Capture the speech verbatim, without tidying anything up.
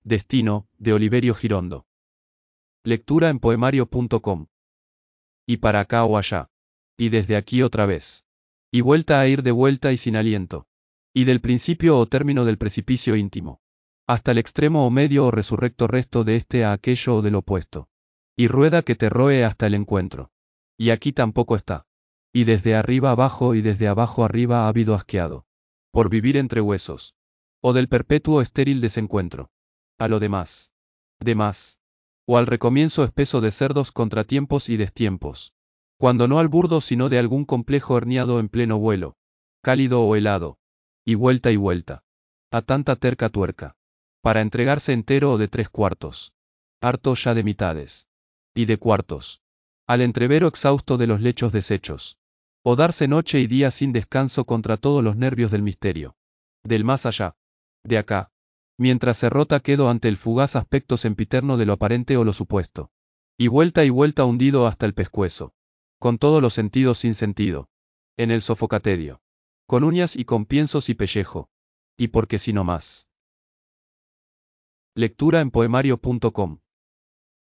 Destino, de Oliverio Girondo. Lectura en poemario punto com. Y para acá o allá. Y desde aquí otra vez. Y vuelta a ir de vuelta y sin aliento. Y del principio o término del precipicio íntimo. Hasta el extremo o medio o resurrecto resto de este a aquello o del opuesto. Y rueda que te roe hasta el encuentro. Y aquí tampoco está. Y desde arriba abajo y desde abajo arriba ha habido asqueado. Por vivir entre huesos. O del perpetuo estéril desencuentro. A lo demás. Demás. O al recomienzo espeso de cerdos contratiempos y destiempos. Cuando no al burdo sino de algún complejo herniado en pleno vuelo. Cálido o helado. Y vuelta y vuelta. A tanta terca tuerca. Para entregarse entero o de tres cuartos. Harto ya de mitades. Y de cuartos. Al entrevero exhausto de los lechos deshechos. O darse noche y día sin descanso contra todos los nervios del misterio. Del más allá. De acá. Mientras se rota quedo ante el fugaz aspecto sempiterno de lo aparente o lo supuesto. Y vuelta y vuelta hundido hasta el pescuezo. Con todos los sentidos sin sentido. En el sofocaterio. Con uñas y con piensos y pellejo. Y porque si no más. Lectura en poemario punto com.